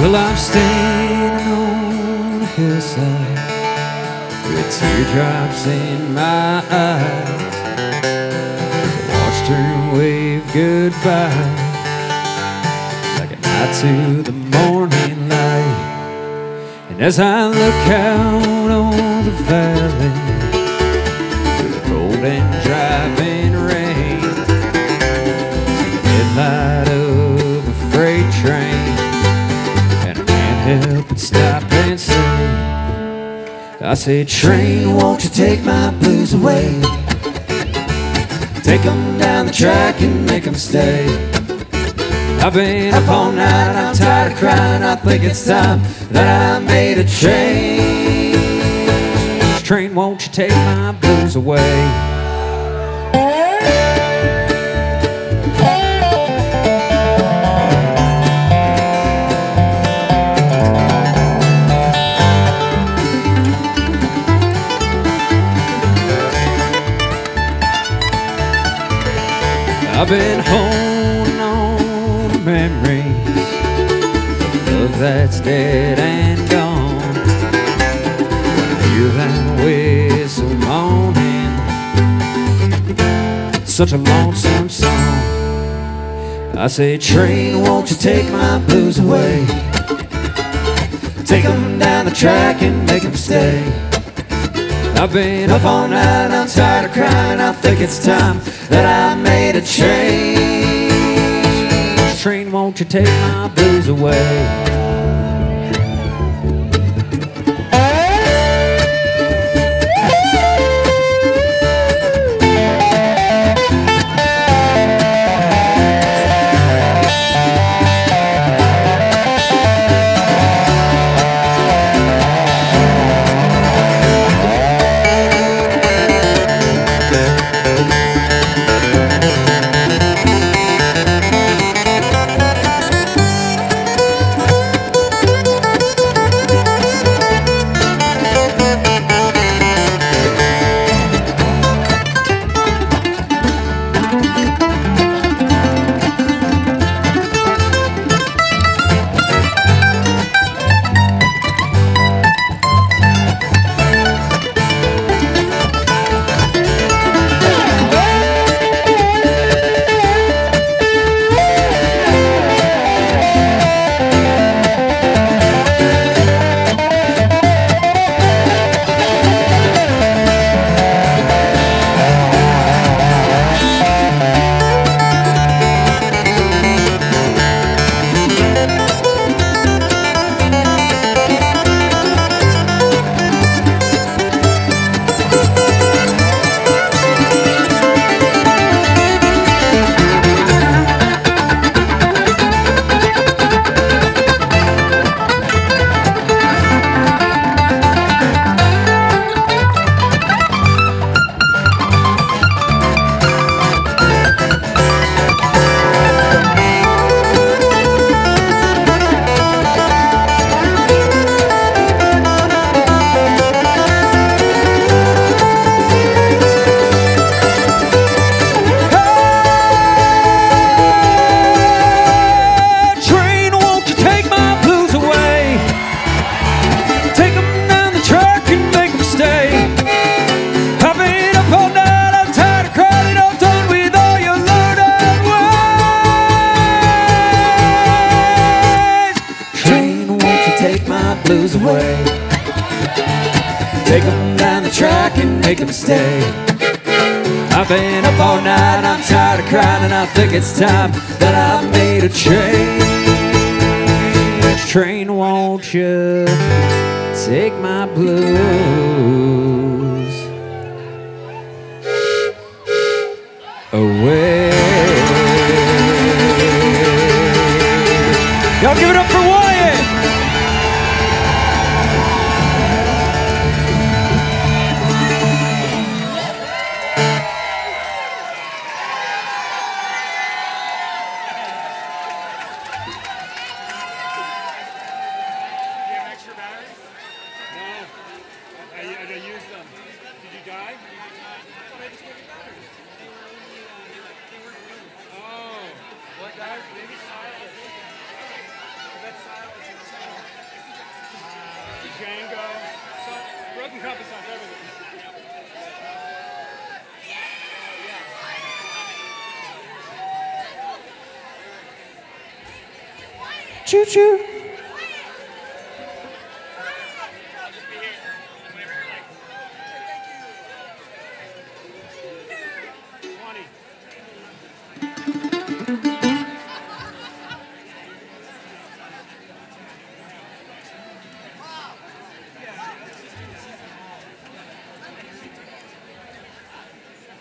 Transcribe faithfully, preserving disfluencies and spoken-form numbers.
Well, I'm standing on a hillside with teardrops in my eyes. Watched her wave goodbye like a night to the morning light. And as I look out on the valley through the cold and driving rain, see the headlight of a freight train, and I can't help but stop and say, I say, train, won't you take my blues away? Take 'em down the track and make 'em stay. I've been up all night, I'm tired of crying. I think it's time that I made a change. Train, won't you take my blues away? I've been holding on to memories of love that's dead and gone. When I hear that whistle moaning, such a lonesome song. I say, train, won't you take my blues away? Take 'em down the track and make 'em stay. I've been up all night, I'm tired of crying. I think it's time that I made a change. Train, won't you take my blues away? Blues away. Take 'em down the track and make 'em stay. I've been up all night, I'm tired of crying, and I think it's time that I made a change. Train, won't you take my blues away? Y'all give it up for Wyatt! What guy? Maybe Django. So, Broken Compass has everything. Choo choo.